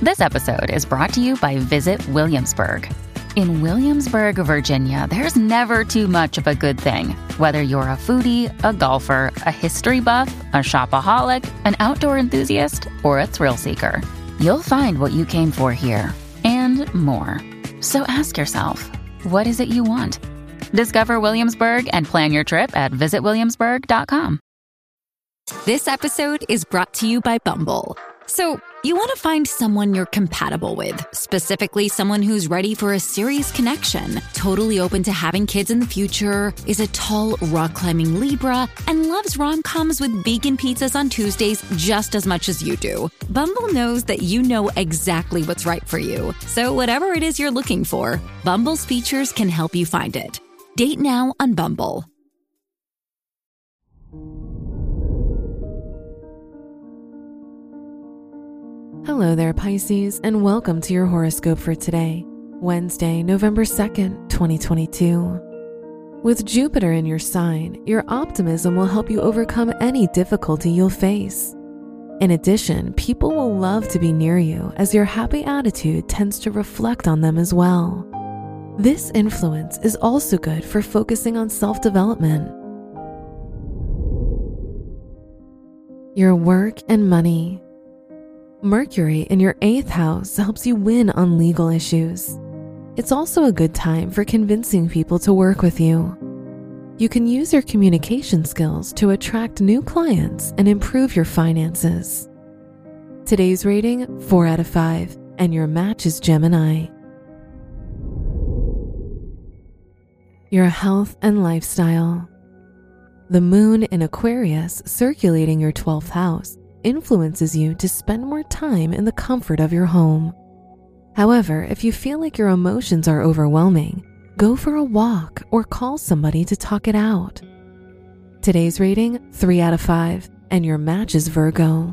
This episode is brought to you by Visit Williamsburg. In Williamsburg, Virginia, there's never too much of a good thing. Whether you're a foodie, a golfer, a history buff, a shopaholic, an outdoor enthusiast, or a thrill seeker, you'll find what you came for here and more. So ask yourself, what is it you want? Discover Williamsburg and plan your trip at visitwilliamsburg.com. This episode is brought to you by Bumble. So, you want to find someone you're compatible with, specifically someone who's ready for a serious connection, totally open to having kids in the future, is a tall, rock-climbing Libra, and loves rom-coms with vegan pizzas on Tuesdays just as much as you do. Bumble knows that you know exactly what's right for you. So whatever it is you're looking for, Bumble's features can help you find it. Date now on Bumble. Hello there, Pisces, and welcome to your horoscope for today, Wednesday, November 2nd, 2022. With Jupiter in your sign, your optimism will help you overcome any difficulty you'll face. In addition, people will love to be near you as your happy attitude tends to reflect on them as well. This influence is also good for focusing on self-development. Your work and money. Mercury in your 8th house helps you win on legal issues. It's also a good time for convincing people to work with you. You can use your communication skills to attract new clients and improve your finances. Today's rating, 4 out of 5, and your match is Gemini. Your health and lifestyle. The moon in Aquarius circulating your 12th house influences you to spend more time in the comfort of your home. However, if you feel like your emotions are overwhelming, go for a walk or call somebody to talk it out. Today's rating, 3 out of 5, and your match is Virgo.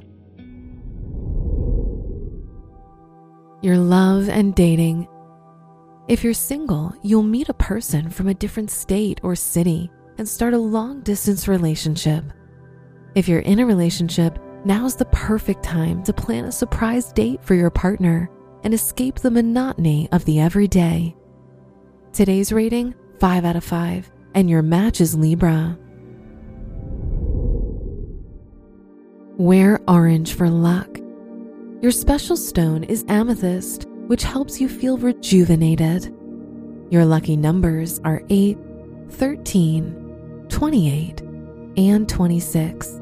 Your love and dating. If you're single, you'll meet a person from a different state or city and start a long-distance relationship. If you're in a relationship, now's the perfect time to plan a surprise date for your partner and escape the monotony of the everyday. Today's rating, 5 out of 5, and your match is Libra. Wear orange for luck. Your special stone is amethyst, which helps you feel rejuvenated. Your lucky numbers are 8, 13, 28, and 26.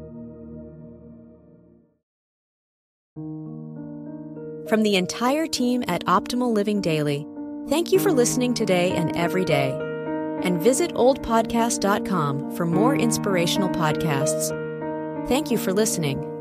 From the entire team at Optimal Living Daily, thank you for listening today and every day. And visit oldpodcast.com for more inspirational podcasts. Thank you for listening.